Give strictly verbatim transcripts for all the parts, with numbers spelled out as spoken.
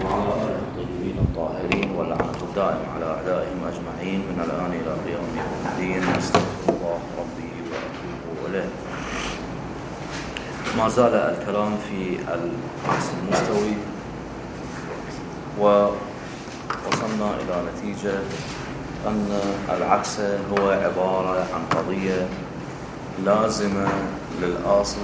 وعلى آله الطيبين الطاهرين واللعنة الدائم على أعدائهم أجمعين من الآن إلى قيام يوم الدين. أستغفر الله ربي وأتوب إليه. ما زال الكلام في العكس المستوي، ووصلنا إلى نتيجة أن العكس هو عبارة عن قضية لازمة للأصل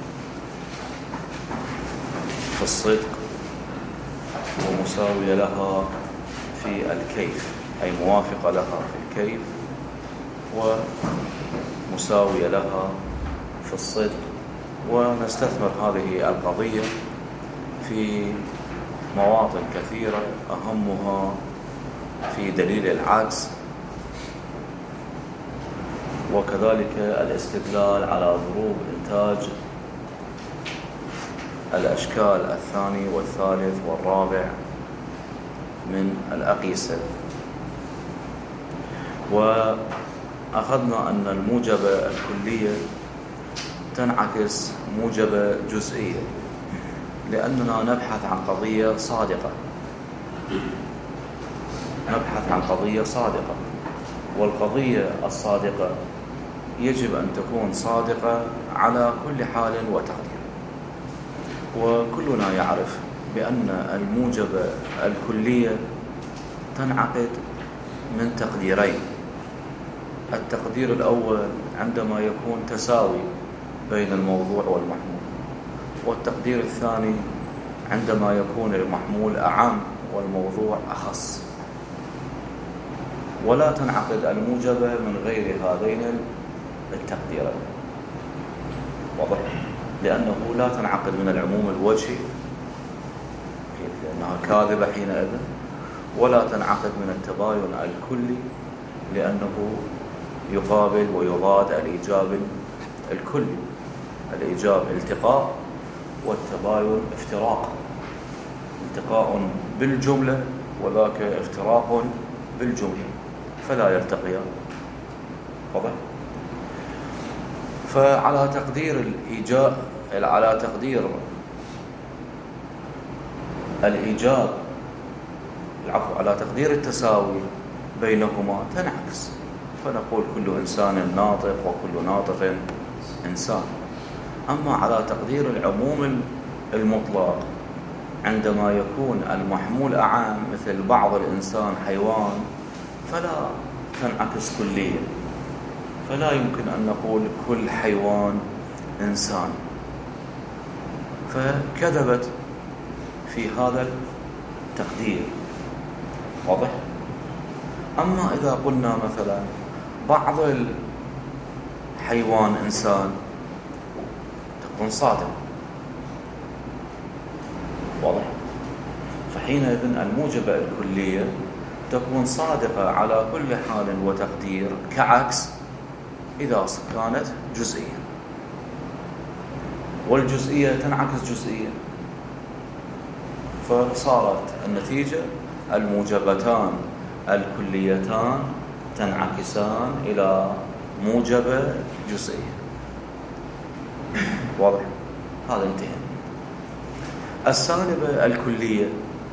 في الصدق ومساوية لها في الكيف، أي موافقة لها في الكيف ومساوية لها في الصدق. ونستثمر هذه القضية في مواطن كثيرة، أهمها في دليل العكس، وكذلك الاستدلال على ضروب إنتاج الأشكال الثاني والثالث والرابع من الأقيسة. وأخذنا أن الموجبة الكلية تنعكس موجبة جزئية، لأننا نبحث عن قضية صادقة نبحث عن قضية صادقة والقضية الصادقة يجب أن تكون صادقة على كل حال وتقدير. وكلنا يعرف بأن الموجبة الكلية تنعقد من تقديرين: التقدير الأول عندما يكون تساوي بين الموضوع والمحمول، والتقدير الثاني عندما يكون المحمول أعم والموضوع أخص. ولا تنعقد الموجبة من غير هذين التقديرين، واضح؟ لأنه لا تنعقد من العموم الوجهي لأنها كاذبة حينئذ، ولا تنعقد من التباين الكلي لأنه يقابل ويضاد الإيجاب الكلي. الإيجاب التقاء والتباين افتراق، التقاء بالجملة وذاك افتراق بالجملة، فلا يلتقيان، واضح؟ فعلى تقدير الإيجاب على تقدير الإيجاب العفو على تقدير التساوي بينهما تنعكس، فنقول كل إنسان ناطق وكل ناطق إنسان. أما على تقدير العموم المطلق عندما يكون المحمول أعام مثل بعض الإنسان حيوان فلا تنعكس كليا، فلا يمكن أن نقول كل حيوان إنسان، فكذبت في هذا التقدير، واضح؟ أما إذا قلنا مثلا بعض الحيوان إنسان تكون صادق، واضح؟ فحينئذ الموجبة الكلية تكون صادقة على كل حال وتقدير، كعكس إذا كانت جزئية، والجزئية تنعكس جزئية، فصارت النتيجة الموجبتان الكليتان تنعكسان إلى موجبة جزئية، واضح؟ هذا انتهى. السالبة الكلية،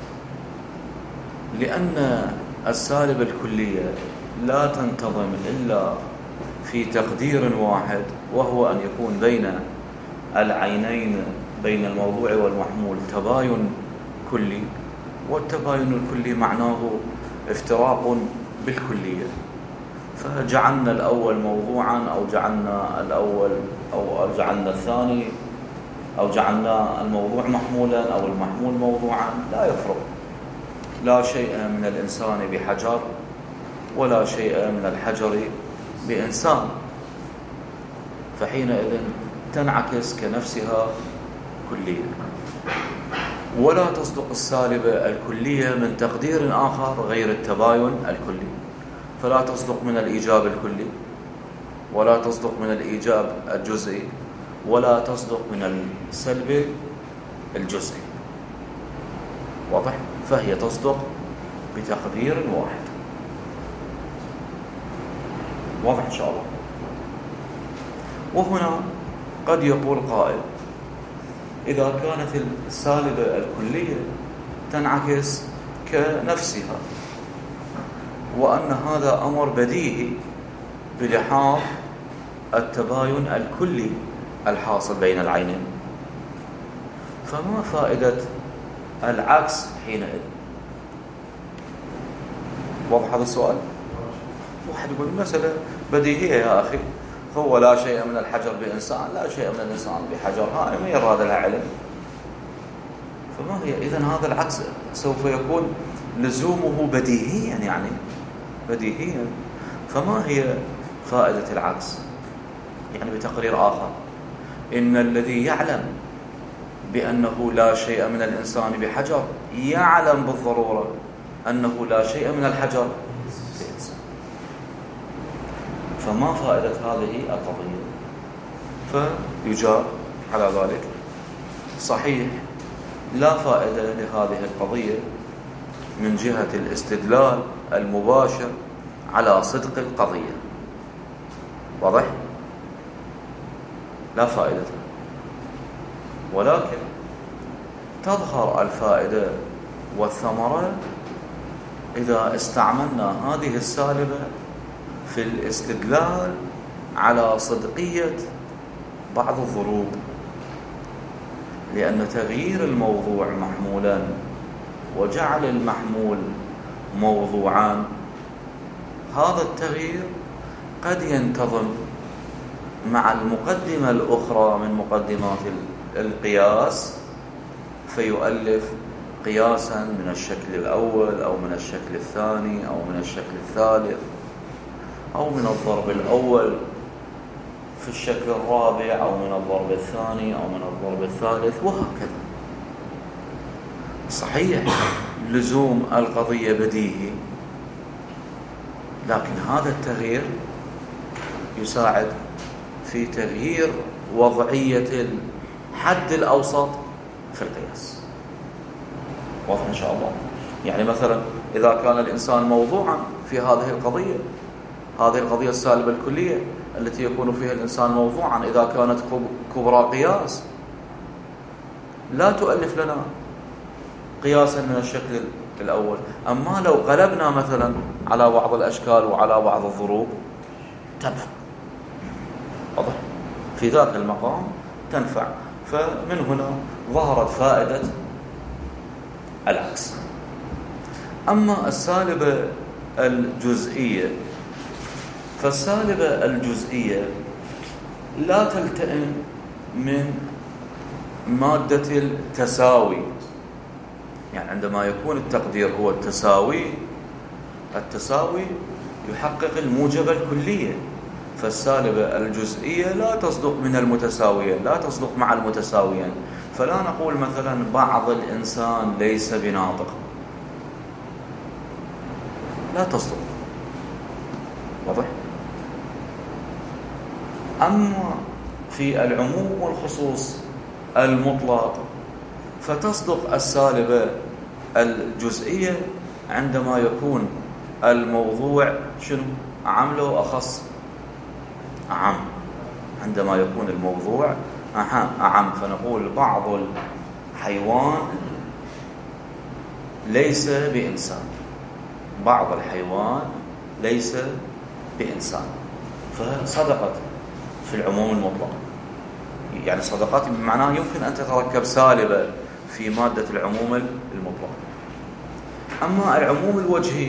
لأن السالبة الكلية لا تنتظم إلا في تقدير واحد، وهو أن يكون بين العينين بين الموضوع والمحمول تباين كلي، والتباين الكلي معناه افتراق بالكلية، فجعلنا الأول موضوعا أو جعلنا الأول أو جعلنا الثاني أو جعلنا الموضوع محمولا أو المحمول موضوعا، لا يفرق. لا شيء من الإنسان بحجر ولا شيء من الحجر بإنسان، فحينئذ تنعكس كنفسها كلية. ولا تصدق السالبة الكلية من تقدير آخر غير التباين الكلي، فلا تصدق من الإيجاب الكلي، ولا تصدق من الإيجاب الجزئي، ولا تصدق من السلب الجزئي، واضح؟ فهي تصدق بتقدير واحد، واضح إن شاء الله. وهنا قد يقول قائل: إذا كانت السالبة الكلية تنعكس كنفسها، وأن هذا أمر بديهي بلحاظ التباين الكلي الحاصل بين العينين. فما فائدة العكس حينئذ؟ واضح هذا السؤال؟ واحد يقول المسألة بديهية يا أخي، هو لا شيء من الحجر بإنسان، لا شيء من الإنسان بحجر، هاي ما يراد لها علم. فما هي إذن هذا العكس سوف يكون لزومه بديهيا، يعني بديهيا. فما هي فائدة العكس؟ يعني بتقرير آخر، إن الذي يعلم بأنه لا شيء من الإنسان بحجر يعلم بالضرورة أنه لا شيء من الحجر بإنسان. فما فائدة هذه القضية؟ فيجاب على ذلك صحيح لا فائدة لهذه القضية من جهة الاستدلال المباشر على صدق القضية. واضح؟ لا فائدة، ولكن تظهر الفائدة والثمرة إذا استعملنا هذه السالبة في الاستدلال على صدقية بعض الضروب، لأن تغيير الموضوع محمولا وجعل المحمول موضوعان، هذا التغيير قد ينتظم مع المقدمة الأخرى من مقدمات القياس فيؤلف قياسا من الشكل الأول أو من الشكل الثاني أو من الشكل الثالث أو من الضرب الأول في الشكل الرابع أو من الضرب الثاني أو من الضرب الثالث، وهكذا. صحيح لزوم القضية بديهي، لكن هذا التغيير يساعد في تغيير وضعية الحد الأوسط في القياس. واضح إن شاء الله؟ يعني مثلا إذا كان الإنسان موضوعا في هذه القضية، هذه القضية السالبة الكلية التي يكون فيها الإنسان موضوعا، إذا كانت كبرى قياس لا تؤلف لنا قياسا من الشكل الأول. أما لو قلبنا مثلا على بعض الأشكال وعلى بعض الضروب تنفع. واضح؟ في ذاك المقام تنفع. فمن هنا ظهرت فائدة العكس. أما السالبة الجزئية، فالسالبة الجزئية لا تلتئم من مادة التساوي. يعني عندما يكون التقدير هو التساوي، التساوي يحقق الموجبة الكلية، فالسالبة الجزئية لا تصدق من المتساويين، لا تصدق مع المتساويين. فلا نقول مثلا بعض الإنسان ليس بناطق، لا تصدق. واضح؟ أما في العموم والخصوص المطلق فتصدق السالبة الجزئية عندما يكون الموضوع شنو؟ أعم له أخص؟ أعم. عندما يكون الموضوع أعم، فنقول بعض الحيوان ليس بإنسان، بعض الحيوان ليس بإنسان، فصدقت في العموم المطلق. يعني صدقات بمعناه يمكن أن تتركب سالبة في مادة العموم المطلق. أما العموم الوجهي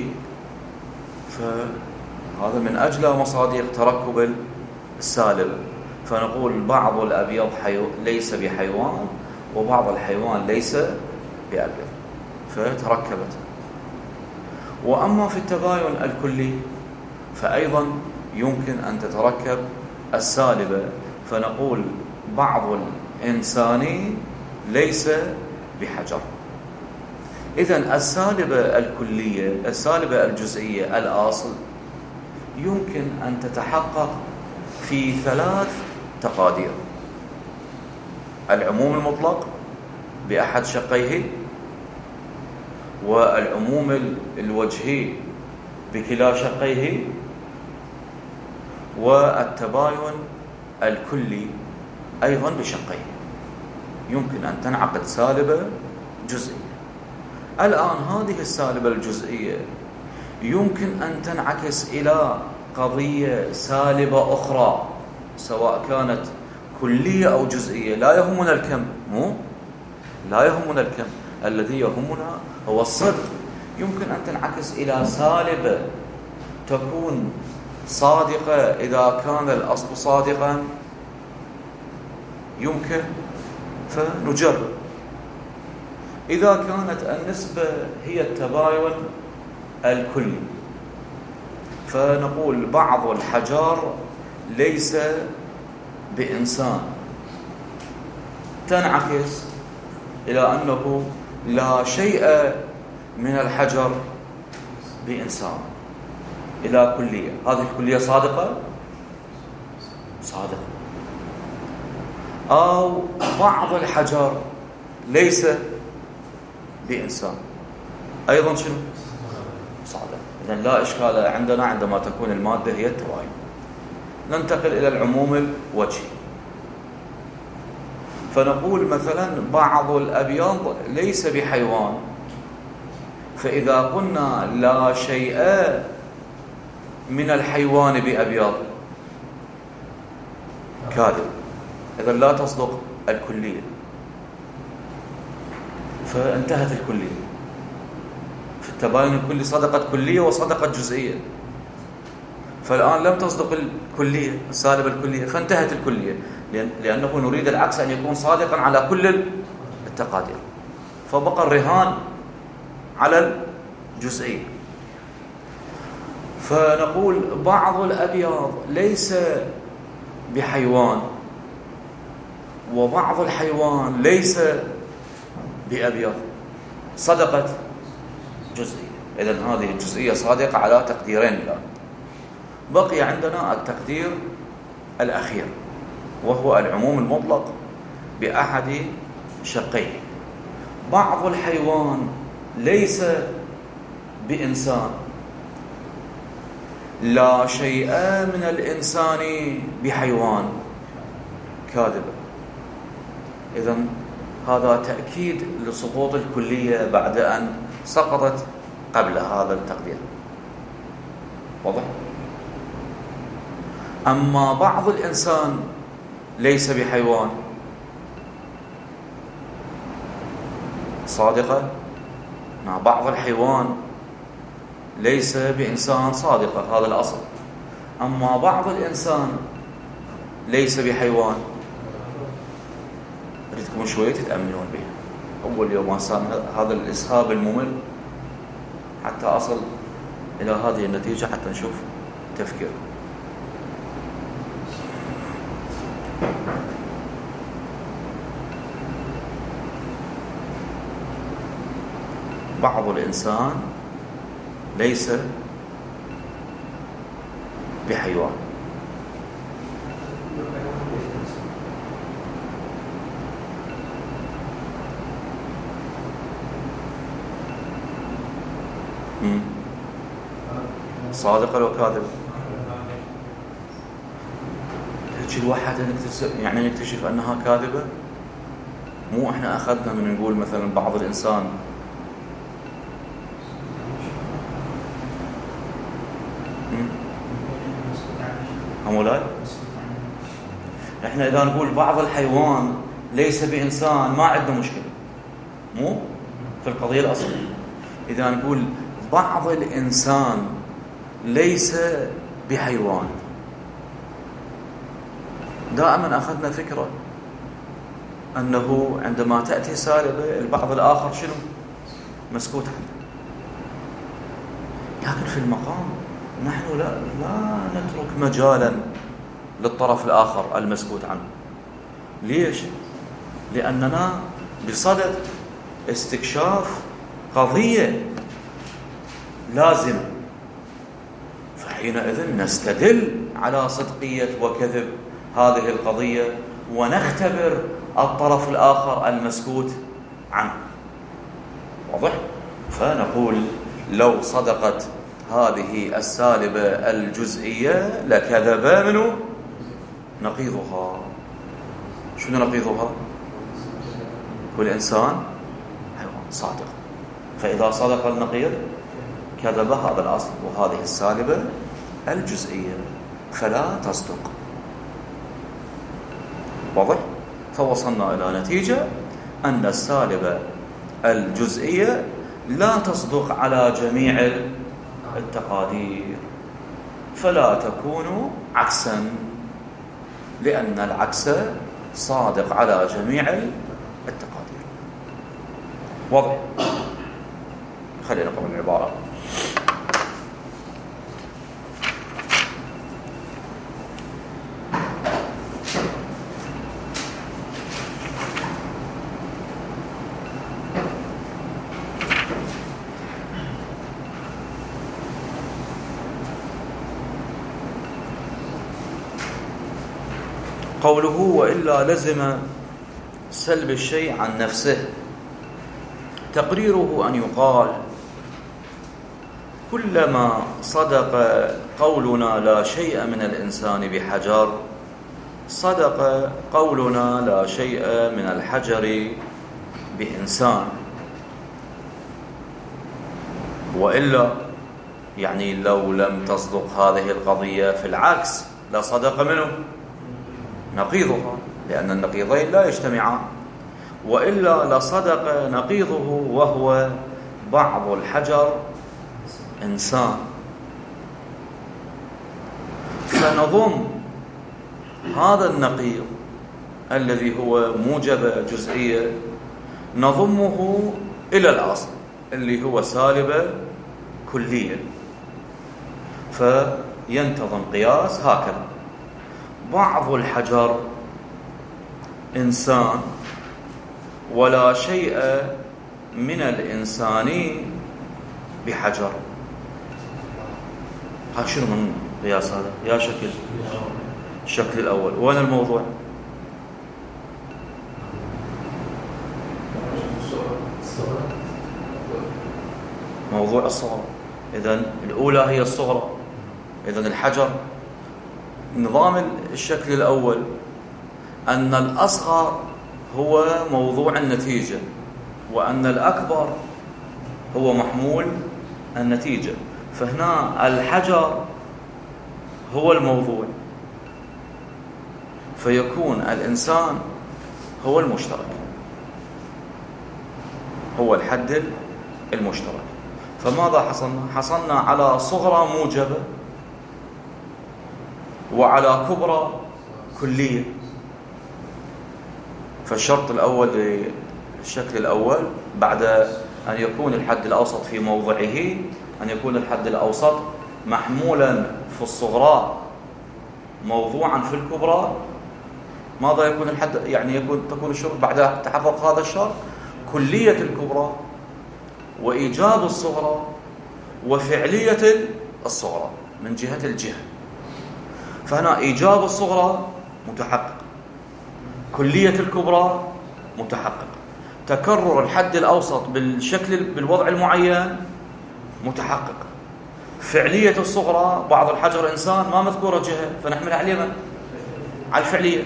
فهذا من أجل مصادر تركب السالبة، فنقول بعض الأبيض حيو... ليس بحيوان، وبعض الحيوان ليس بأبيض، فتركبت. وأما في التباين الكلي فأيضا يمكن أن تتركب السالبة، فنقول بعض الإنسان ليس بحجر. إذن السالبة الكلية، السالبة الجزئية الأصل يمكن أن تتحقق في ثلاث تقادير: العموم المطلق بأحد شقيه، والعموم الوجهي بكلا شقيه، والتباين الكلي أيضا بشقيه. يمكن أن تنعقد سالبة جزئية. الآن هذه السالبة الجزئية يمكن أن تنعكس إلى قضية سالبة أخرى، سواء كانت كلية أو جزئية. لا يهمنا الكم، مو لا يهمنا الكم، الذي يهمنا هو الصدق. يمكن أن تنعكس إلى سالبة تكون صادقة إذا كان الأصل صادقا، يمكن فنجرب. إذا كانت النسبة هي التباين الكلي، فنقول بعض الحجار ليس بإنسان، تنعكس إلى أنه لا شيء من الحجر بإنسان، إلى كلية. هذه الكلية صادقة صادقة. أو بعض الحجر ليس بإنسان، أيضا شنو؟ صادق. إذن لا إشكال عندنا عندما تكون المادة هي التباين. ننتقل إلى العموم الوجهي، فنقول مثلا بعض الأبيض ليس بحيوان، فإذا قلنا لا شيء من الحيوان بأبيض كاذب، إذن لا تصدق الكلية، فانتهت الكلية. في التباين الكلي صدقت كلية وصدقت جزئية، فالآن لم تصدق الكلية السالبة الكلية، فانتهت الكلية، لأنه نريد العكس، أن يكون صادقا على كل التقادير، فبقى الرهان على الجزئية. فنقول بعض الأبيض ليس بحيوان، وبعض الحيوان ليس بأبيض، صدقت جزئية. إذن هذه الجزئية صادقة على تقديرين الآن. بقي عندنا التقدير الأخير، وهو العموم المطلق بأحد شقيه. بعض الحيوان ليس بإنسان، لا شيء من الإنسان بحيوان، كاذبة. إذن هذا تأكيد لسقوط الكلية بعد أن سقطت قبل هذا التقدير. واضح؟ أما بعض الإنسان ليس بحيوان، صادقة مع بعض الحيوان ليس بإنسان، صادقة، هذا الأصل. أما بعض الإنسان ليس بحيوان، أريدكم شوية تتأملون به. أول يوم صار هذا الإسهاب الممل حتى أصل إلى هذه النتيجة، حتى نشوف تفكير. بعض الإنسان ليس بحيوان، صادقة لو كاذبة. هيك الواحد يعني نكتشف أنها كاذبة. مو إحنا أخذنا من نقول مثلا بعض الإنسان همولاي، إحنا إذا نقول بعض الحيوان ليس بإنسان ما عندنا مشكلة، مو في القضية الأصلية. إذا نقول بعض الإنسان ليس بحيوان، دائما أخذنا فكرة أنه عندما تأتي سالبة البعض الآخر شنو؟ مسكوت عنه. لكن في المقام نحن لا, لا نترك مجالا للطرف الآخر المسكوت عنه. ليش؟ لأننا بصدد استكشاف قضية لازمة، فحينئذ نستدل على صدقية وكذب هذه القضية ونختبر الطرف الآخر المسكوت عنه. واضح؟ فنقول لو صدقت هذه السالبة الجزئية لكذب منه نقيضها. شنو نقيضها؟ كل إنسان حيوان، صادق. فإذا صدق النقيض كذب هذا الأصل، وهذه السالبة الجزئية فلا تصدق. واضح؟ فوصلنا إلى نتيجة أن السالبة الجزئية لا تصدق على جميع التقادير، فلا تكون عكسا، لأن العكس صادق على جميع التقادير. واضح؟ خلينا نقرأ العبارة. قوله وإلا لزم سلب الشيء عن نفسه، تقريره أن يقال كلما صدق قولنا لا شيء من الإنسان بحجر صدق قولنا لا شيء من الحجر بإنسان. وإلا يعني لو لم تصدق هذه القضية في العكس لصدق منه نقيضها، لأن النقيضين لا يجتمعان. وإلا لصدق نقيضه وهو بعض الحجر إنسان. فنضم هذا النقيض الذي هو موجبة جزئية نضمه إلى الأصل اللي هو سالبة كلية، فينتظم قياس هكذا: بعض الحجر إنسان ولا شيء من الإنسان بحجر. ها شنو من قياس هذا؟ يا شكل الشكل الأول. وين الموضوع؟ موضوع الصغرى. إذن الأولى هي الصغرى. إذن الحجر نظام الشكل الأول أن الأصغر هو موضوع النتيجة، وأن الأكبر هو محمول النتيجة. فهنا الحجر هو الموضوع، فيكون الإنسان هو المشترك، هو الحد المشترك. فماذا حصلنا؟ حصلنا على صغرى موجبة وعلى كبرى كلية. فالشرط الأول للشكل الأول بعد أن يكون الحد الأوسط في موضعه أن يكون الحد الأوسط محمولا في الصغرى موضوعا في الكبرى. ماذا يكون الحد؟ يعني يكون تكون الشروط بعد تحقق هذا الشرط كلية الكبرى وإيجاب الصغرى وفعلية الصغرى من جهة الجهة. فهنا إيجاب الصغرى متحقق، كلية الكبرى متحقق، تكرر الحد الأوسط بالشكل بالوضع المعين متحقق، فعلية الصغرى بعض الحجر إنسان ما مذكورة جهة فنحمل على اليمن على الفعلية.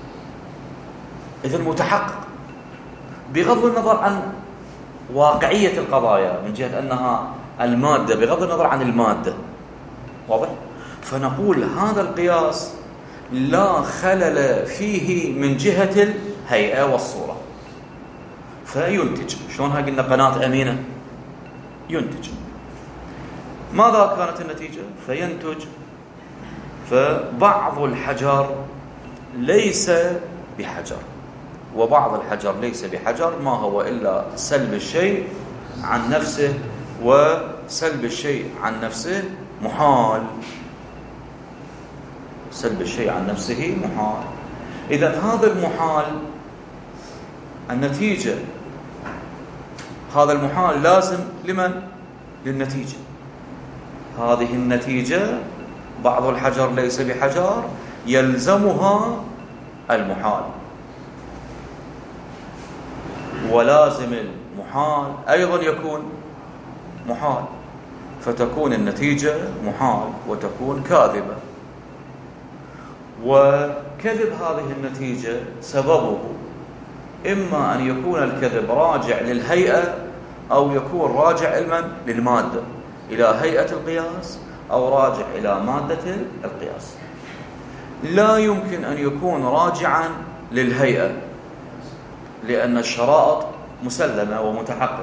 إذن متحقق بغض النظر عن واقعية القضايا من جهة أنها المادة، بغض النظر عن المادة. واضح؟ فنقول هذا القياس لا خلل فيه من جهة الهيئة والصورة، فينتج. شلونها قلنا قناة أمينة ينتج. ماذا كانت النتيجة؟ فينتج فبعض الحجر ليس بحجر، وبعض الحجر ليس بحجر ما هو إلا سلب الشيء عن نفسه، وسلب الشيء عن نفسه محال. سلب الشيء عن نفسه محال. إذن هذا المحال النتيجة، هذا المحال لازم لمن؟ للنتيجة. هذه النتيجة بعض الحجر ليس بحجر يلزمها المحال، ولازم المحال أيضا يكون محال، فتكون النتيجة محال وتكون كاذبة. وكذب هذه النتيجة سببه إما أن يكون الكذب راجع للهيئة أو يكون راجع علما للمادة إلى هيئة القياس أو راجع إلى مادة القياس. لا يمكن أن يكون راجعا للهيئة، لأن الشرائط مسلمة ومتحققة،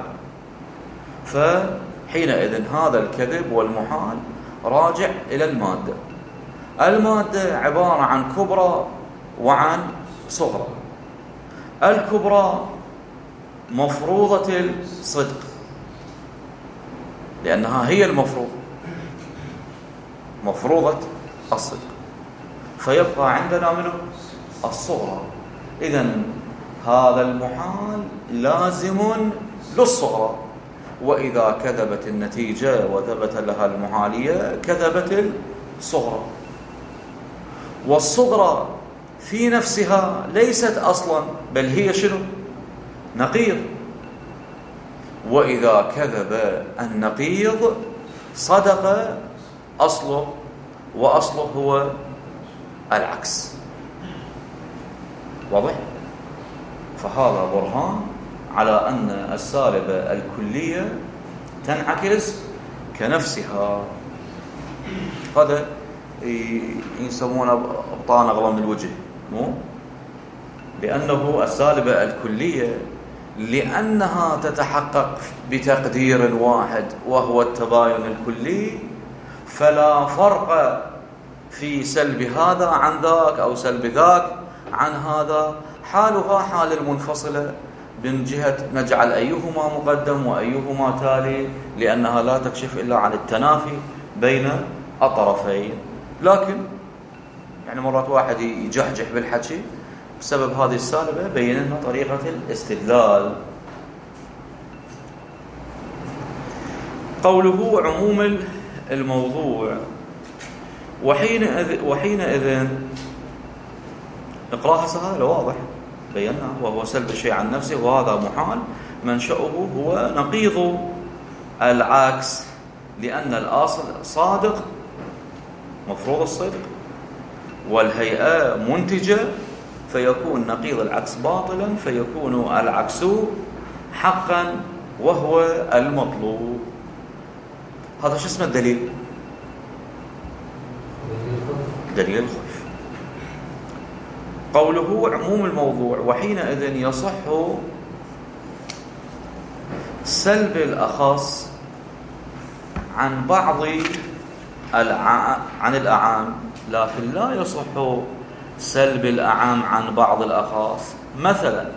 فحينئذ هذا الكذب والمحال راجع إلى المادة. المادة عبارة عن كبرى وعن صغرى. الكبرى مفروضة الصدق لأنها هي المفروض، مفروضة الصدق، فيبقى عندنا منه الصغرى. إذن هذا المحال لازم للصغرى، وإذا كذبت النتيجة وثبت لها المحالية كذبت الصغرى. والصغرى في نفسها ليست أصلا، بل هي شنو؟ نقيض. وإذا كذب النقيض صدق أصله، وأصله هو العكس. واضح؟ فهذا برهان على أن السالبة الكلية تنعكس كنفسها. هذا يسمونه أبطان أغلام الوجه، مو؟ لأنه السالبة الكلية لأنها تتحقق بتقدير واحد وهو التباين الكلي، فلا فرق في سلب هذا عن ذاك أو سلب ذاك عن هذا. حالها حال المنفصلة من جهة نجعل أيهما مقدم وأيهما تالي، لأنها لا تكشف إلا عن التنافي بين الطرفين. لكن يعني مرات واحد يجحجح بالحكي بسبب هذه السالبة، بيننا طريقة الاستدلال. قوله عموم الموضوع، وحينئذ, وحينئذ اقراها سهلة واضح بينا، وهو سلب الشيء عن نفسه، وهذا محال منشأه هو نقيض العكس، لأن الأصل صادق مفروض الصدق، والهيئة منتجة، فيكون نقيض العكس باطلا، فيكون العكس حقا وهو المطلوب. هذا شو اسمه الدليل؟ دليل الخوف. قوله عموم الموضوع، وحينئذ يصح سلب الأخص عن بعض عن الأعام، لكن لا يصح سلب الأعام عن بعض الأخص. مثلا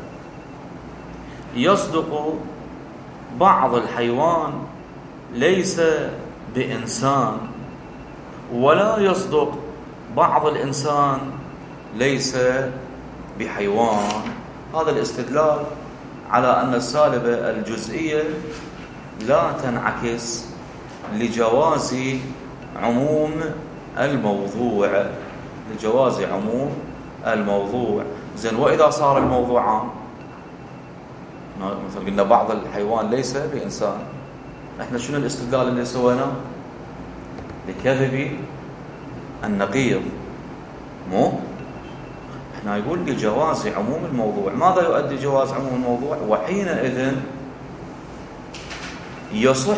يصدق بعض الحيوان ليس بإنسان، ولا يصدق بعض الإنسان ليس بحيوان. هذا الاستدلال على أن السالبة الجزئية لا تنعكس لجواز عموم الموضوع، لجواز عموم الموضوع. زين، وإذا صار الموضوع عام، مثلا قلنا بعض الحيوان ليس بإنسان، احنا شنو الاستدلال اللي سويناه؟ لكذب النقيض، مو؟ احنا يقول لجواز عموم الموضوع. ماذا يؤدي جواز عموم الموضوع؟ وحينئذ يصح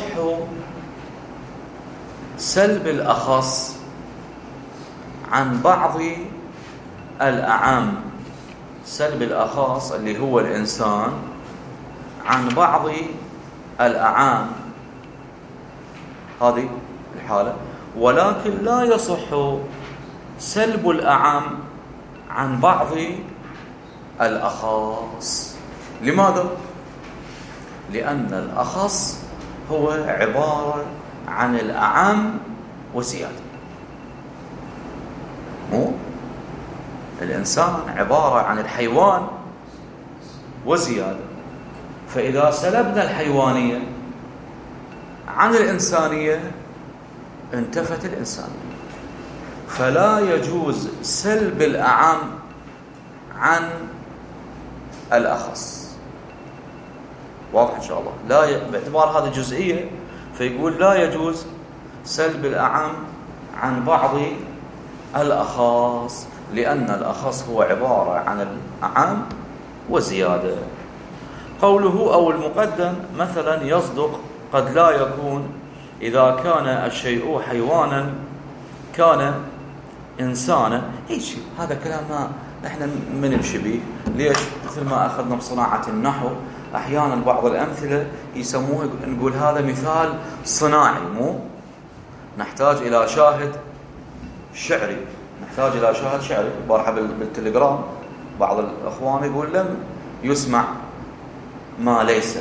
سلب الأخص عن بعض الأعام، سلب الأخص اللي هو الإنسان عن بعض الأعام، هذه الحالة. ولكن لا يصح سلب الأعام عن بعض الأخص. لماذا؟ لأن الأخص هو عبارة عن الأعام وزيادة، مو؟ الإنسان عبارة عن الحيوان وزيادة، فإذا سلبنا الحيوانية عن الإنسانية انتفت الإنسانية. فلا يجوز سلب الأعام عن الأخص. واضح إن شاء الله؟ لا ي... باعتبار هذه جزئية، فيقول لا يجوز سلب الأعام عن بعض الأخص، لأن الأخص هو عبارة عن الأعام وزيادة. قوله أو المقدم مثلا يصدق قد لا يكون إذا كان الشيء حيوانا كان إنسانا. هيك هذا كلام ما نحن من نمشي به. ليش؟ مثل ما أخذنا بصناعة النحو أحيانا بعض الأمثلة يسموه نقول هذا مثال صناعي، مو نحتاج إلى شاهد شعري، نحتاج إلى شاهد شعري. بارحة بالتليجرام بعض الأخوان يقول لم يسمع ما ليس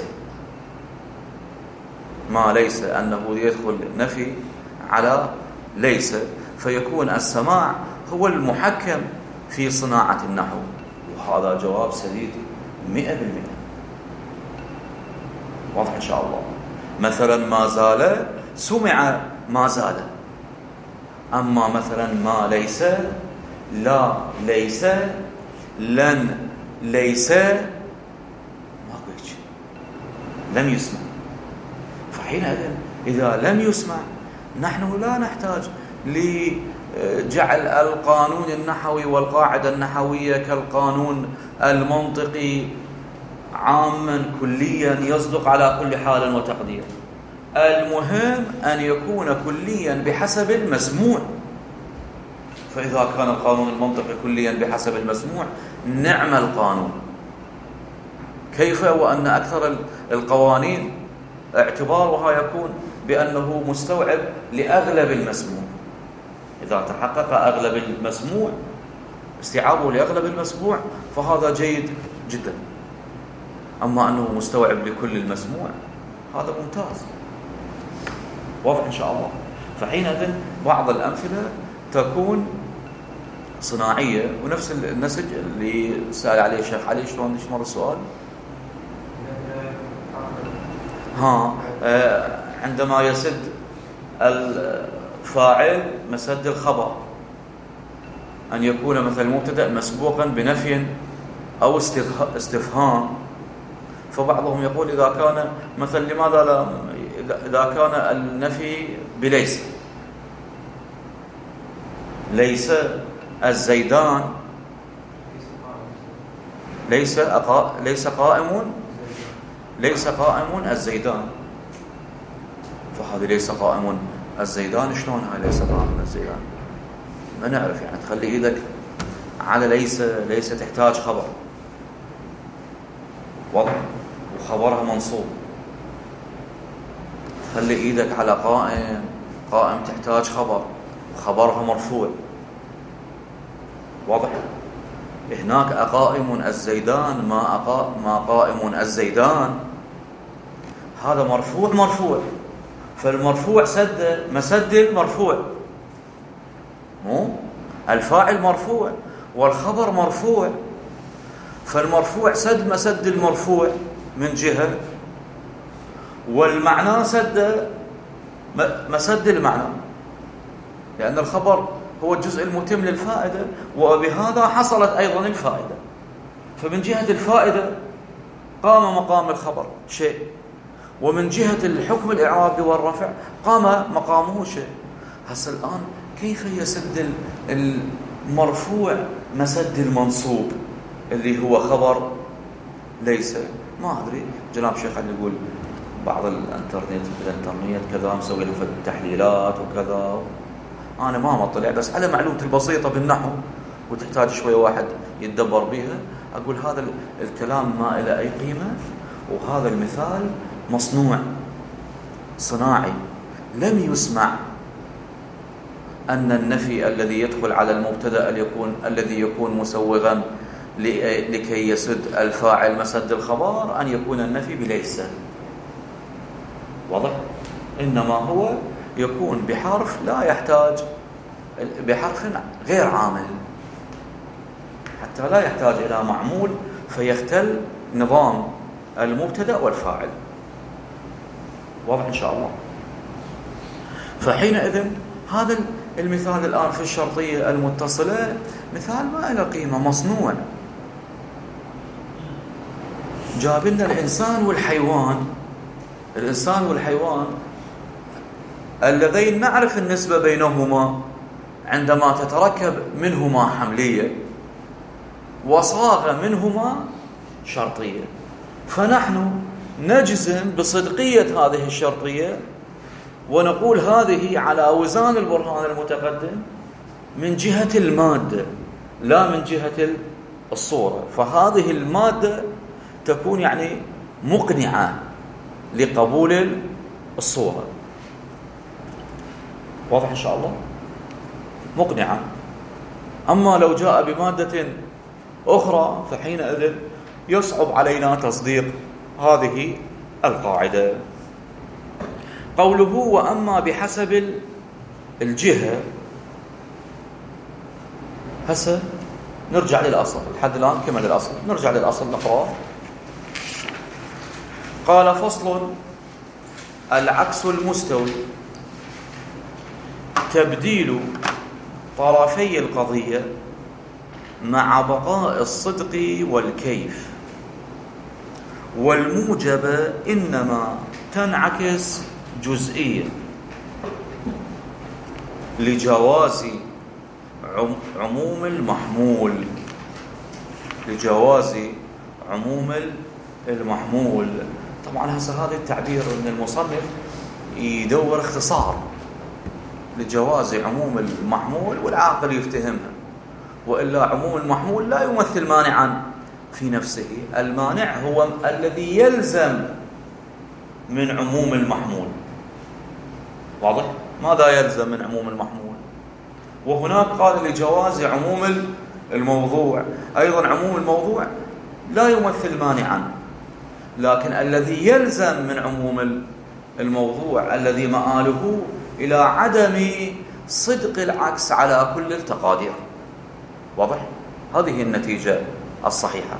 ما ليس أنه يدخل نفي على ليس، فيكون السماع هو المحكم في صناعة النحو. وهذا جواب سديد مئة بالمئة، واضح إن شاء الله. مثلا ما زال سمع ما زال، أما مثلا ما ليس لا ليس لن ليس ما قلت لم يسمع. فحينئذ إذا لم يسمع نحن لا نحتاج لجعل القانون النحوي والقاعدة النحوية كالقانون المنطقي عاما كليا يصدق على كل حال وتقدير. المهم أن يكون كليا بحسب المسموع. فإذا كان القانون المنطقي كليا بحسب المسموع نعم القانون. كيف وأن أكثر القوانين اعتبارها يكون بأنه مستوعب لأغلب المسموع. إذا تحقق أغلب المسموع استيعابه لأغلب المسموع فهذا جيد جدا. أما أنه مستوعب لكل المسموع هذا ممتاز، واضح إن شاء الله. فحينئذ بعض الأمثلة تكون صناعية. ونفس النسج اللي سأل عليه الشيخ علي، شلون يشمر السؤال؟ ها آه عندما يسد الفاعل مسد الخبر أن يكون مثل المبتدأ مسبوقا بنفي أو استفهام. فبعضهم يقول إذا كان مثل لماذا لا إذا كان النفي بليس ليس الزيدان ليس أقا ليس قائم ليس قائم الزيدان. فهذه ليس قائم الزيدان شلون هاي ليس قائم الزيدان؟ ما نعرف. يعني تخلي ايدك على ليس ليس تحتاج خبر وضع وخبرها منصوب. خلي ايدك على قائم قائم تحتاج خبر وخبرها مرفوع. واضح؟ هناك أقائم الزيدان ما أقا ما قائم الزيدان، هذا مرفوع مرفوع. فالمرفوع سد مسد المرفوع، مو الفاعل مرفوع والخبر مرفوع، فالمرفوع سد مسد المرفوع من جهة، والمعنى سد مسد المعنى، لأن الخبر هو الجزء المتم للفائدة وبهذا حصلت أيضا الفائدة. فمن جهة الفائدة قام مقام الخبر شيء، ومن جهة الحكم الإعرابي والرفع قام مقامه شيء. هسه الآن كيف يسد المرفوع مسد المنصوب اللي هو خبر ليس؟ ما أدري. جناب شيخ اللي يقول بعض الانترنت بالانترنت كذا مسوي له تحليلات وكذا، أنا ما مطلع، بس على معلومتي البسيطة بالنحو وتحتاج شوية واحد يتدبر بها أقول هذا الكلام ما إلى أي قيمة، وهذا المثال مصنوع صناعي. لم يسمع أن النفي الذي يدخل على المبتدأ يكون الذي يكون مسوغا لكي يسد الفاعل مسد الخبر أن يكون النفي بليس. واضح؟ إنما هو يكون بحرف لا يحتاج بحرف غير عامل حتى لا يحتاج إلى معمول فيختل نظام المبتدأ والفاعل. واضح إن شاء الله. فحينئذ هذا المثال الآن في الشرطية المتصلة مثال ما له قيمة، مصنوع. جاب لنا الإنسان والحيوان. الإنسان والحيوان اللذين نعرف النسبة بينهما عندما تتركب منهما حملية وصاغ منهما شرطية. فنحن نجزم بصدقية هذه الشرطية ونقول هذه على وزان البرهان المتقدم من جهة المادة لا من جهة الصورة. فهذه المادة تكون يعني مقنعة لقبول الصورة. واضح إن شاء الله؟ مقنعة. أما لو جاء بمادة أخرى فحينئذ يصعب علينا تصديق هذه القاعدة. قوله وأما بحسب الجهة، هسه نرجع للأصل. لحد الآن كمل الأصل، نرجع للأصل نقرأ. قال فصل: العكس المستوي تبديل طرفي القضية مع بقاء الصدق والكيف، والموجبة إنما تنعكس جزئيا لجواز عموم المحمول لجواز عموم المحمول. طبعا هسه هذا التعبير من المصنف يدور اختصار لجواز عموم المحمول والعاقل يفتهمها، وإلا عموم المحمول لا يمثل مانعا في نفسه. المانع هو الذي يلزم من عموم المحمول. واضح؟ ماذا يلزم من عموم المحمول؟ وهناك قال لجواز عموم الموضوع. أيضا عموم الموضوع لا يمثل مانعا، لكن الذي يلزم من عموم الموضوع الذي مآله إلى عدم صدق العكس على كل التقادير. واضح؟ هذه النتيجة الصحيحة.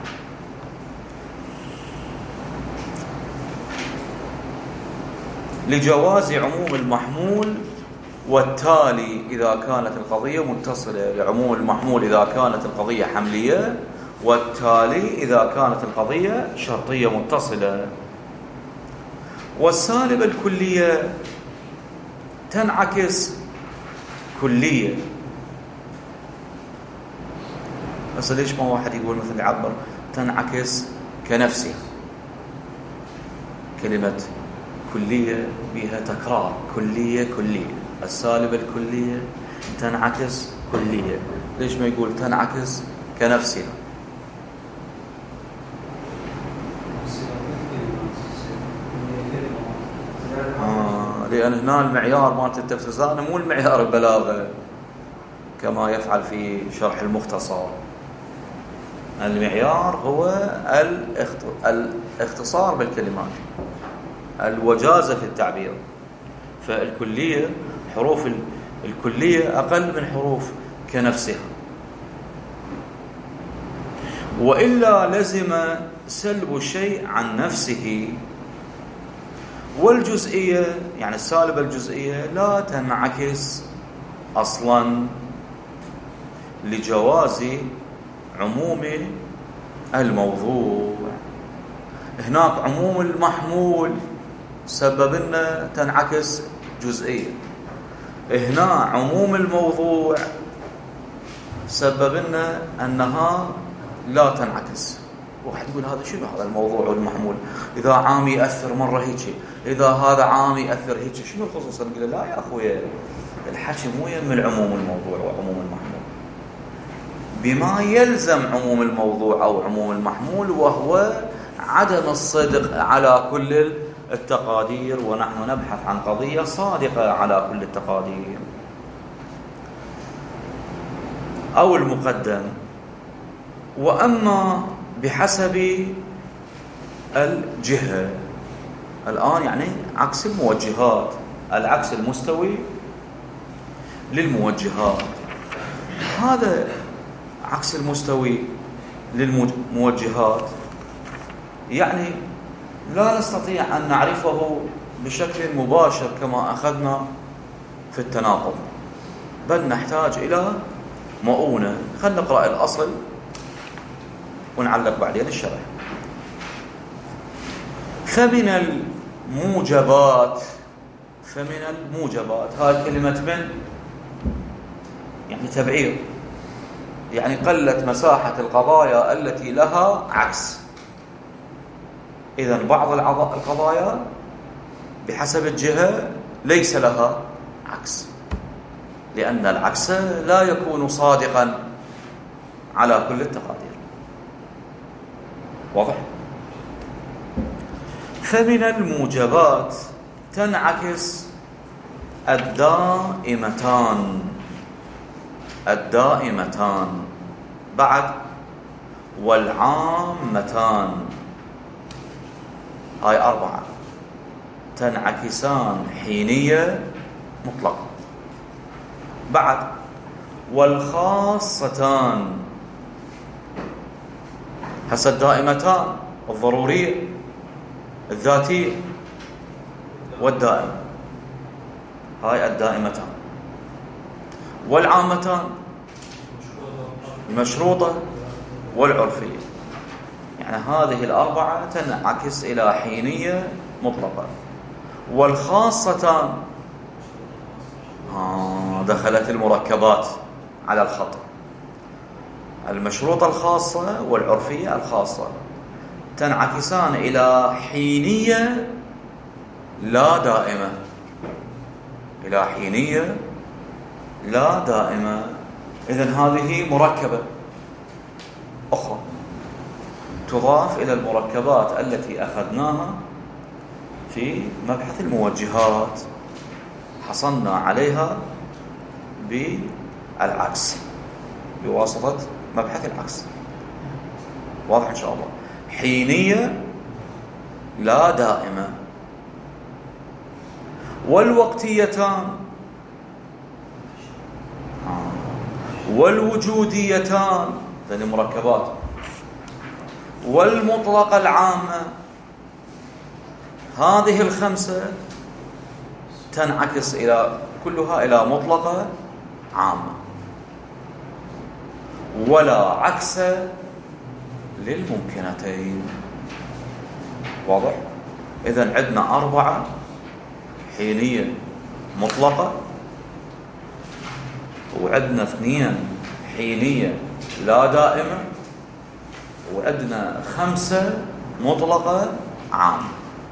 لجواز عموم المحمول، والتالي إذا كانت القضية متصلة لعموم المحمول إذا كانت القضية حملية، والتالي إذا كانت القضية شرطية متصلة. والسالبة الكلية تنعكس كلية. بس ليش ما واحد يقول مثل يعبر تنعكس كنفسها؟ كلمة كلية بها تكرار، كلية كلية. السالبة الكلية تنعكس كلية. ليش ما يقول تنعكس كنفسها؟ آه لأن هنا المعيار مالت التفسير مو المعيار البلاغة كما يفعل في شرح المختصر. المعيار هو الاختصار بالكلمات، الوجازة في التعبير. فالكلية حروف الكلية أقل من حروف كنفسها، وإلا لزم سلب الشيء عن نفسه. والجزئية يعني السالبة الجزئية لا تنعكس أصلا لجواز عموم الموضوع. هناك عموم المحمول سبب لنا تنعكس جزئية، هنا عموم الموضوع سبب لنا أنها لا تنعكس. واحد يقول هذا شنو هذا الموضوع والمحمول؟ إذا عام يأثر مرة هيك، إذا هذا عام يأثر هيك، شنو الخصوص؟ نقول لا يا أخويا، الحكي مو يم العموم الموضوع وعموم المحمول، بما يلزم عموم الموضوع أو عموم المحمول، وهو عدم الصدق على كل التقادير، ونحن نبحث عن قضية صادقة على كل التقادير. أو المقدم. وأما بحسب الجهة، الآن يعني عكس الموجهات، العكس المستوي للموجهات. هذا عكس المستوي للموجهات يعني لا نستطيع أن نعرفه بشكل مباشر كما أخذنا في التناقض، بل نحتاج إلى مؤونة. خلينا نقرأ الأصل ونعلق بعدين الشرح. فمن الموجبات، فمن الموجبات هاي كلمة من يعني تبعير، يعني قلت مساحة القضايا التي لها عكس. إذن بعض القضايا بحسب الجهة ليس لها عكس، لأن العكس لا يكون صادقا على كل التقادير. واضح؟ فمن الموجبات تنعكس الدائمتان الدائمتان بعد والعامتان. هاي أربعة تنعكسان حينية مطلقة. بعد والخاصتان. هسه الدائمتان الضرورية الذاتية والدائمة، هاي الدائمتان. والعامتان المشروطة والعرفية. يعني هذه الأربعة تنعكس إلى حينية مطلقة. والخاصتان آه دخلت المركبات على الخط. المشروطة الخاصة والعرفية الخاصة تنعكسان إلى حينية لا دائمة، إلى حينية لا دائمة. إذن هذه مركبة أخرى تضاف إلى المركبات التي أخذناها في مبحث الموجهات، حصلنا عليها بالعكس بواسطة مبحث العكس. واضح إن شاء الله؟ حينية لا دائمة. والوقتيتان والوجوديتان هذه مركبات. والمطلقة العامة. هذه الخمسة تنعكس إلى كلها إلى مطلقة عامة، ولا عكس للممكنتين. واضح؟ إذن عندنا أربعة حينية مطلقة، وعندنا اثنين حينية لا دائمة، وعندنا خمسة مطلقة عامة.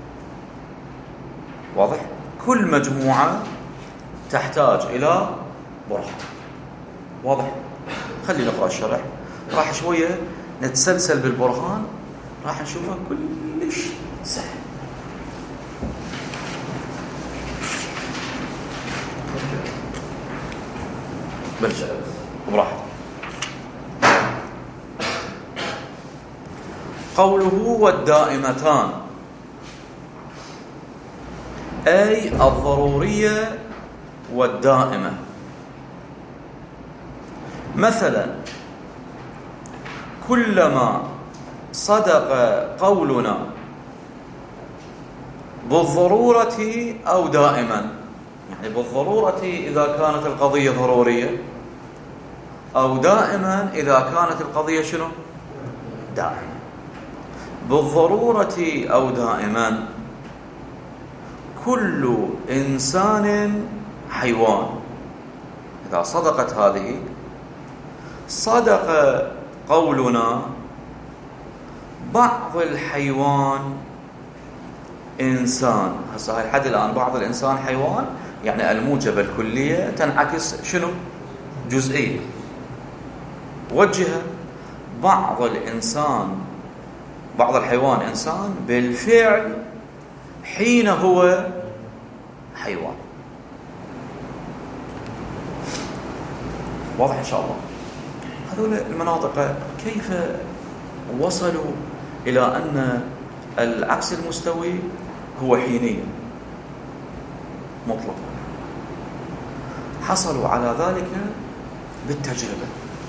واضح؟ كل مجموعة تحتاج إلى برهان. واضح؟ خلي نقرأ الشرح، راح شوية نتسلسل بالبرهان، راح نشوفه كلش سهل. بلش براحتك. قوله والدائمتان أي الضرورية والدائمة. مثلا كلما صدق قولنا بالضرورة أو دائما، يعني بالضرورة إذا كانت القضية ضرورية، أو دائما إذا كانت القضية شنو؟ دائما. بالضرورة أو دائما كل إنسان حيوان. إذا صدقت هذه صدق قولنا بعض الحيوان إنسان. هسه هاي الحد الآن بعض الإنسان حيوان، يعني الموجبة الكلية تنعكس شنو؟ جزئية. وجهة بعض الإنسان بعض الحيوان إنسان بالفعل حين هو حيوان. واضح إن شاء الله؟ هذول المناطق كيف وصلوا إلى أن العكس المستوي هو حينية مطلقة؟ حصلوا على ذلك بالتجربة.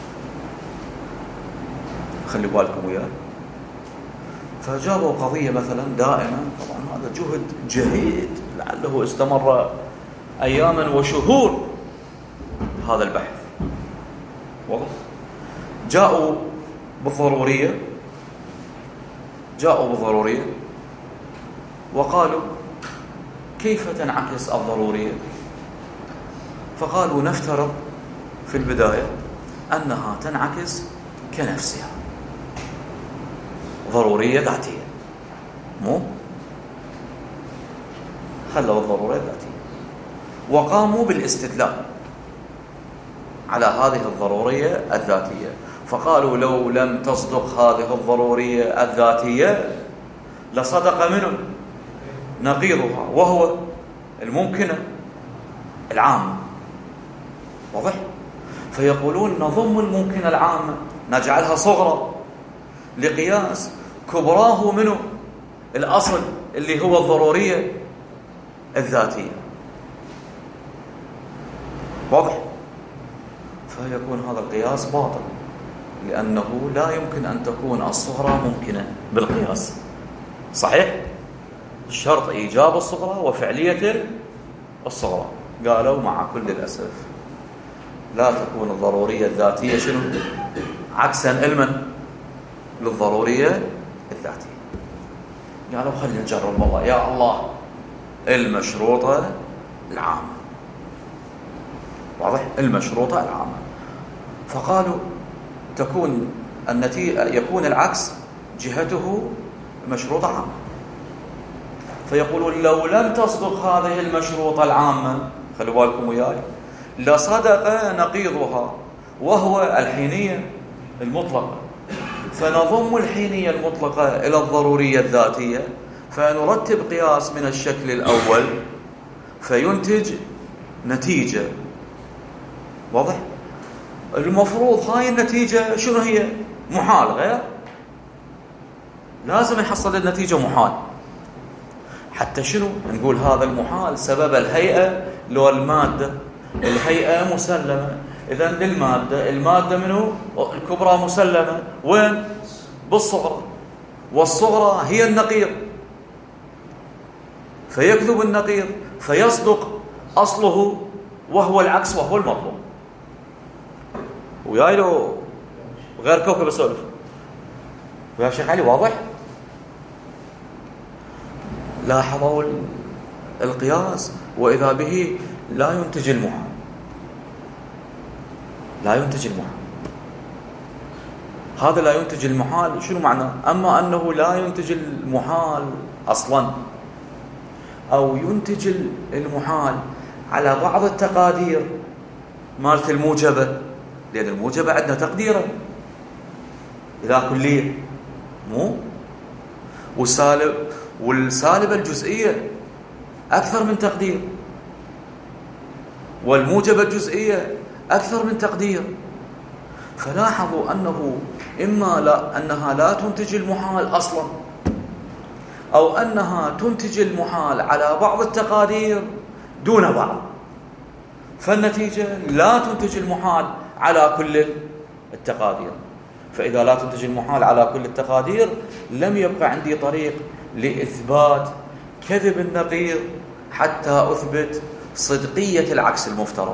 خلي بالكم وياه. فجابوا قضية مثلا دائمة، طبعا هذا جهد جهيد لعله استمر أياما وشهور هذا البحث. واضح؟ جاءوا بالضرورية جاءوا بالضرورية وقالوا كيف تنعكس الضرورية؟ فقالوا نفترض في البداية أنها تنعكس كنفسها، ضرورية ذاتية. مو خلوا الضرورة الذاتية وقاموا بالاستدلال على هذه الضرورية الذاتية، فقالوا لو لم تصدق هذه الضرورية الذاتية لصدق منه نقيضها وهو الممكنة العامة. واضح؟ فيقولون نضم الممكنة العامة نجعلها صغرى لقياس كبراه منه الأصل اللي هو الضرورية الذاتية. واضح؟ فيكون هذا القياس باطل، لأنه لا يمكن أن تكون الصغرى ممكنة بالقياس. صحيح؟ شرط إيجاب الصغرى وفعلية الصغرى. قالوا مع كل الأسف لا تكون الضرورية الذاتية شنو؟ عكسا علما للضرورية الذاتية. قالوا خلينا نجرب والله يا الله المشروطة العامة. واضح؟ المشروطة العامة. فقالوا تكون النتيجة يكون العكس جهته مشروطة عامة. فيقولون لو لم تصدق هذه المشروطة العامة، خلوا بالكم وياي، لصدق نقيضها وهو الحينية المطلقة. فنضم الحينية المطلقة إلى الضرورية الذاتية فنرتب قياس من الشكل الأول فينتج نتيجة. واضح؟ المفروض هاي النتيجة شنو هي؟ محال، غير لازم يحصل النتيجة محال. حتى شنو؟ نقول هذا المحال سبب الهيئة لو المادة. الهيئة مسلمة، إذن للمادة المادة منه الكبرى مسلمة وين؟ بالصغرى، والصغرى هي النقيض، فيكذب النقيض فيصدق أصله وهو العكس وهو المطلوب. وياي له غير كوكب السولف ويا شيخ علي. واضح؟ لاحظوا القياس وإذا به لا ينتج المحال، لا ينتج المحال. هذا لا ينتج المحال شنو معناه؟ أما أنه لا ينتج المحال أصلا أو ينتج المحال على بعض التقادير مالت الموجبة، لأن الموجبة عندنا تقديرا إلى كلية مو، والسالب والسالبة الجزئية أكثر من تقدير، والموجبة الجزئية أكثر من تقدير. فلاحظوا أنه إما لا أنها لا تنتج المحال أصلا، أو أنها تنتج المحال على بعض التقادير دون بعض. فالنتيجة لا تنتج المحال على كل التقادير. فإذا لا تنتج المحال على كل التقادير لم يبقى عندي طريق لإثبات كذب النقيض حتى أثبت صدقية العكس المفترض.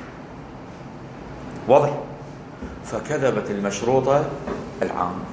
واضح؟ فكذبت المشروطة العامة،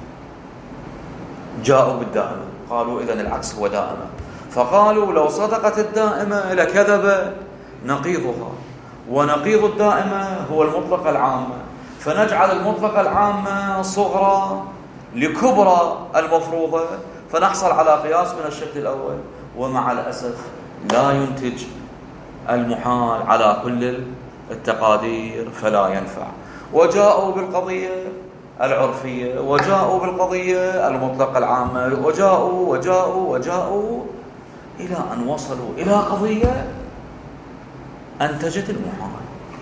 جاءوا بالدائمة، قالوا إذن العكس هو دائمة. فقالوا لو صدقت الدائمة لكذب نقيضها، ونقيض الدائمة هو المطلقة العامة، فنجعل المطلقة العامة صغرى لكبرى المفروضة فنحصل على قياس من الشكل الأول. ومع الأسف لا ينتج المحال على كل التقادير فلا ينفع. وجاءوا بالقضية العرفية، وجاءوا بالقضية المطلقة العامة، وجاءوا وجاءوا وجاءوا إلى أن وصلوا إلى قضية أنتجت المحال.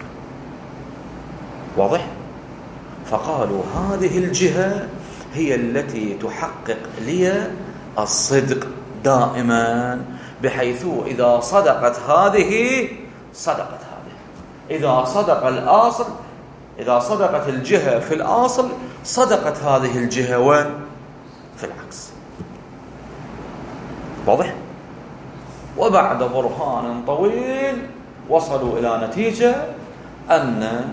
واضح؟ فقالوا هذه الجهة هي التي تحقق لي الصدق دائما، بحيث إذا صدقت هذه صدقت هذه، إذا صدق الأصل، إذا صدقت الجهة في الأصل صدقت هذه الجهة وين؟ في العكس. واضح؟ وبعد برهان طويل وصلوا إلى نتيجة أن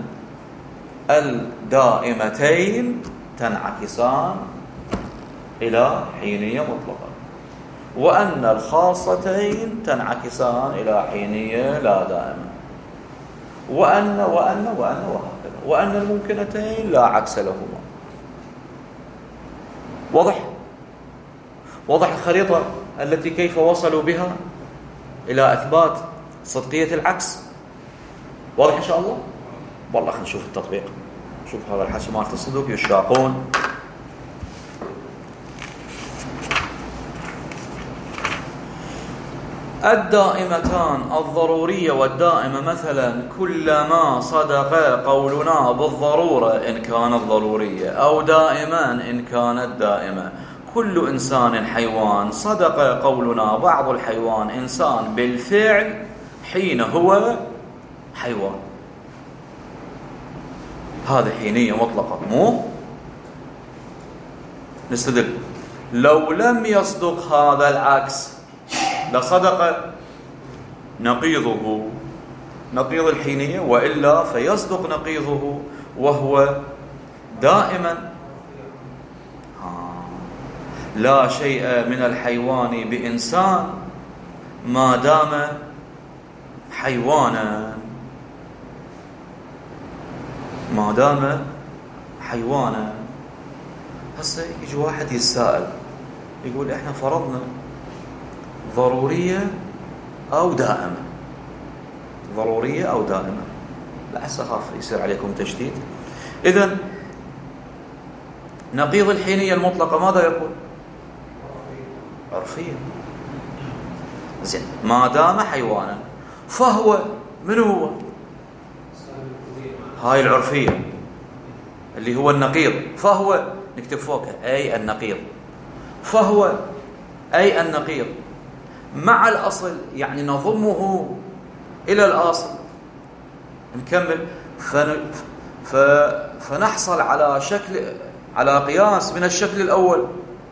الدائمتين تنعكسان إلى حينية مطلقة، وأن الخاصتين تنعكسان إلى حينية لا دائمة، وأن وأن وأن وهكذا، وأن الممكنتين لا عكس لهما. واضح؟ وضح الخريطة التي كيف وصلوا بها إلى إثبات صدقية العكس. واضح إن شاء الله؟ والله خلينا نشوف التطبيق. شوف هذا الحكي مالت الصدق يشاقون. الدائمتان الضرورية والدائمة مثلا كلما صدق قولنا بالضرورة إن كانت ضرورية أو دائما إن كانت دائمة. كل إنسان حيوان صدق قولنا بعض الحيوان إنسان بالفعل حين هو حيوان. هذه حينية مطلقة مو نستدل. لو لم يصدق هذا العكس لصدق نقيضه نقيض الحينية، وإلا فيصدق نقيضه وهو دائما. لا شيء من الحيوان بإنسان ما دام حيوانا ما دام حيوانا. هسه يجي واحد يتساءل يقول احنا فرضنا ضرورية أو دائمة، ضرورية أو دائمة، لا أخاف يصير عليكم تشتيت. إذن نقيض الحينية المطلقة ماذا يقول؟ عرفية. زين، ما دام حيوانا فهو من هو؟ هاي العرفية اللي هو النقيض. فهو نكتب فوقها أي النقيض. فهو أي النقيض مع الأصل، يعني نضمه إلى الأصل. نكمل فن... ف... فنحصل على شكل على قياس من الشكل الأول.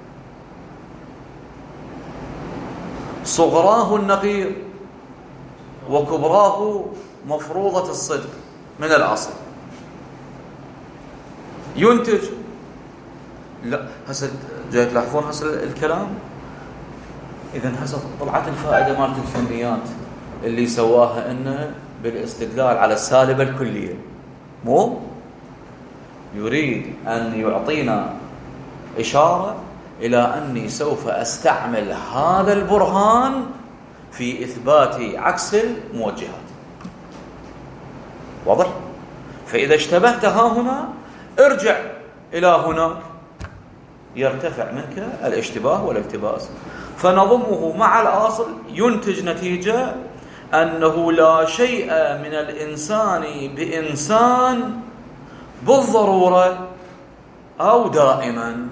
صغراه النقيض وكبراه مفروضة الصدق من الأصل. ينتج لا هسه جاي تلاحظون هسه الكلام. إذن هسه طلعت الفائدة مالت الفنيات اللي سواها إنه بالاستدلال على السالبة الكلية. مو يريد أن يعطينا إشارة إلى أني سوف أستعمل هذا البرهان في إثبات عكس الموجهات. واضح؟ فإذا اشتبهت ها هنا ارجع إلى هناك يرتفع منك الاشتباه والالتباس. فنضمه مع الأصل ينتج نتيجة أنه لا شيء من الإنسان بإنسان بالضرورة أو دائما.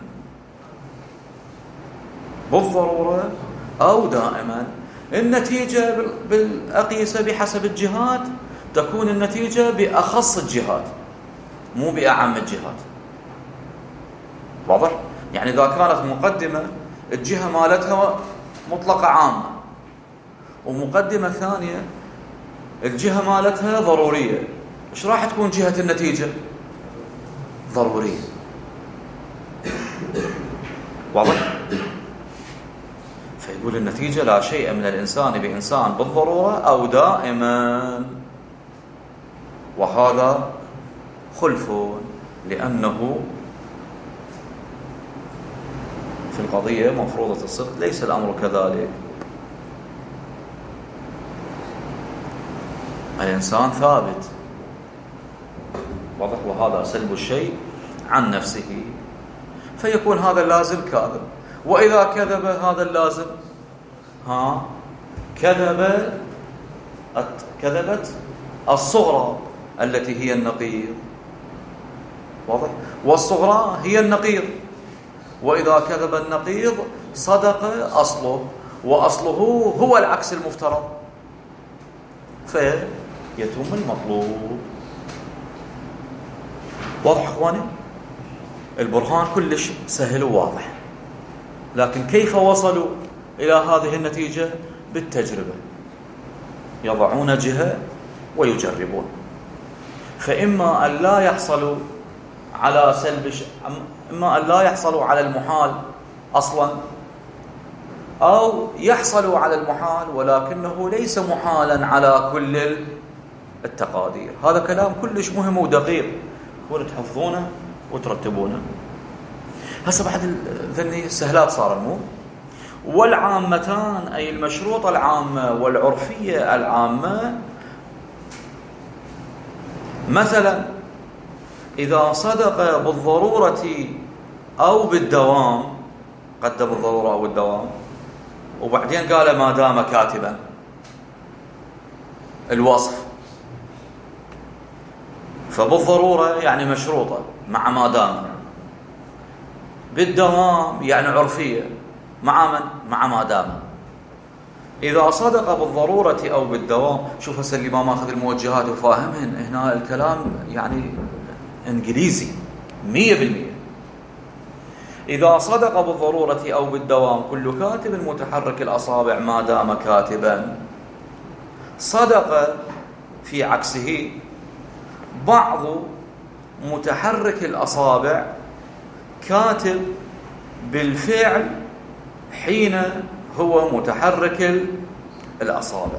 بالضرورة أو دائما. النتيجة بالأقيسة بحسب الجهات تكون النتيجة بأخص الجهات مو بأعم الجهات. واضح؟ يعني إذا كانت مقدمة الجهة مالتها مطلقة عامة، ومقدمة ثانية الجهة مالتها ضرورية، إيش راح تكون جهة النتيجة؟ ضرورية. واضح؟ فيقول النتيجة لا شيء من الإنسان بإنسان بالضرورة أو دائما. وهذا خلف، لأنه في القضية مفروضة الصدق ليس الأمر كذلك. الإنسان ثابت. واضح؟ وهذا سلب الشيء عن نفسه، فيكون هذا اللازم كاذب. وإذا كذب هذا اللازم ها كذب كذبت الصغرى التي هي النقيض. واضح؟ والصغرى هي النقيض. وإذا كذب النقيض صدق أصله، وأصله هو العكس المفترض، فيتم المطلوب. واضح أخواني؟ البرهان كلش سهل وواضح، لكن كيف وصلوا إلى هذه النتيجة؟ بالتجربة. يضعون جهة ويجربون، فإما أن لا يحصلوا على سلب ش... إما أن لا يحصلوا على المحال أصلا، أو يحصلوا على المحال ولكنه ليس محالا على كل التقادير. هذا كلام كلش مهم ودقيق، كون تحفظونه وترتبونه. هسه بعد الذني السهلات صار مو والعامتان أي المشروطة العامة والعرفية العامة، مثلا إذا صدق بالضرورة أو بالدوام، قدم الضرورة أو الدوام وبعدين قال ما دام كاتبا، الوصف، فبالضرورة يعني مشروطة مع ما دام، بالدوام يعني عرفية مع من؟ مع ما دام. إذا صدق بالضرورة أو بالدوام، شوف هسه اللي ما ماخذ الموجهات وفاهمهن، هنا الكلام يعني إنجليزي مية بالمية. إذا صدق بالضرورة أو بالدوام كل كاتب متحرك الأصابع ما دام كاتبا. صدق في عكسه بعض متحرك الأصابع كاتب بالفعل حين هو متحرك الأصابع.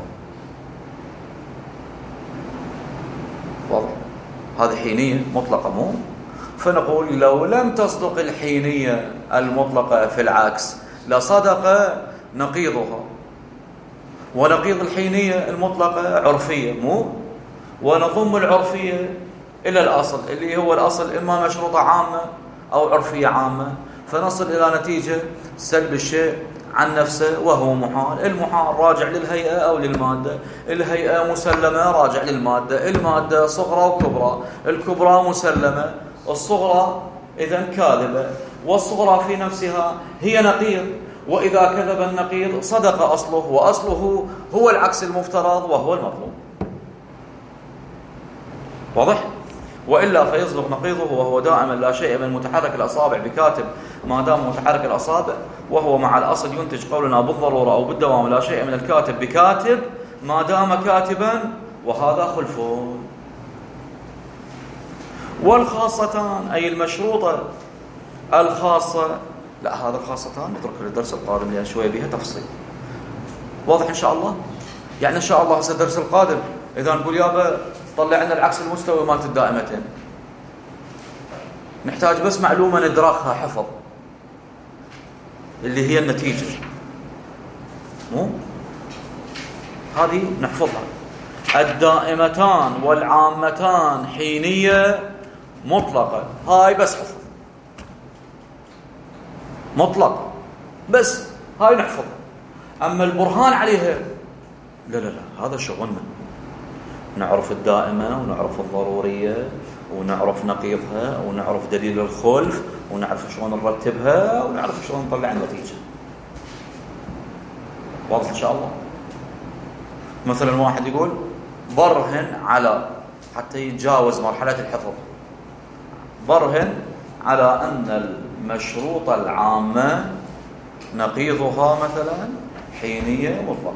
واضح؟ هذه حينية مطلقة مو؟ فنقول لو لم تصدق الحينية المطلقة في العكس لصدق نقيضها، ونقيض الحينية المطلقة عرفية مو؟ ونضم العرفية إلى الأصل اللي هو الأصل إما مشروطة عامة أو عرفية عامة، فنصل إلى نتيجة سلب الشيء عن نفسه وهو محال. المحال راجع للهيئة أو للمادة، الهيئة مسلمة راجع للمادة، المادة صغرى وكبرى، الكبرى مسلمة، الصغرى إذن كاذبة، والصغرى في نفسها هي نقيض، وإذا كذب النقيض صدق أصله، وأصله هو العكس المفترض وهو المطلوب. واضح؟ وإلا فيصدق نقيضه وهو دائما لا شيء من متحرك الأصابع بكاتب ما دام متحرك الأصابع، وهو مع الأصل ينتج قولنا بالضرورة أو بالدوام لا شيء من الكاتب بكاتب ما دام كاتبا، وهذا خلف. والخاصتان أي المشروطة الخاصة، لا هذا الخاصتان نترك للدرس القادم لأن شوية بها تفصيل. واضح إن شاء الله؟ يعني إن شاء الله هسه الدرس القادم إذا نقول يابا طلع لنا العكس المستوي مالت الدائمتين، نحتاج بس معلومة ندركها حفظ اللي هي النتيجة، مو هذه نحفظها. الدائمتان والعامتان حينية مطلقة، هاي بس حفظ مطلق بس، هاي نحفظها. أما البرهان عليها لا لا لا، هذا شغلنا، نعرف الدائمة ونعرف الضرورية ونعرف نقيضها ونعرف دليل الخلف ونعرف شلون نرتبها ونعرف شلون نطلع النتيجة. واضح إن شاء الله؟ مثلا واحد يقول برهن على، حتى يتجاوز مرحلة الحفظ، برهن على أن المشروطة العامة نقيضها مثلا حينية مطلقة،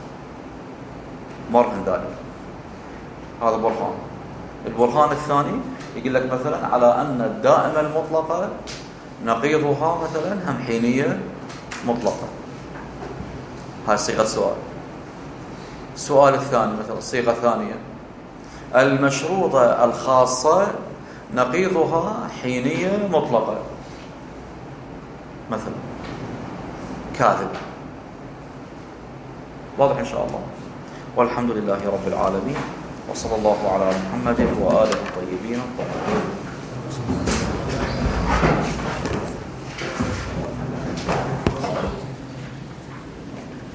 برهن ذلك، هذا برهان. البرهان الثاني يقول لك مثلا على أن الدائمة المطلقة نقيضها مثلا هم حينية مطلقة. هاي صيغة سؤال. السؤال الثاني مثلا الصيغة الثانية المشروطة الخاصة نقيضها حينية مطلقة مثلا كاذب. واضح إن شاء الله؟ والحمد لله رب العالمين، وصلى الله على محمد وآله الطيبين الطاهرين.